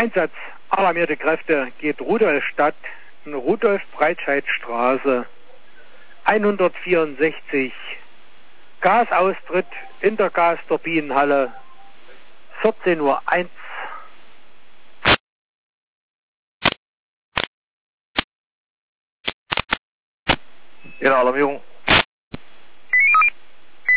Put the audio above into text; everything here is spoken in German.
Einsatz alarmierte Kräfte geht Rudolstadt, Rudolf-Breitscheid-Straße 164. Gasaustritt in der Gasturbinenhalle 14:01 Uhr. Ja, Alarmierung.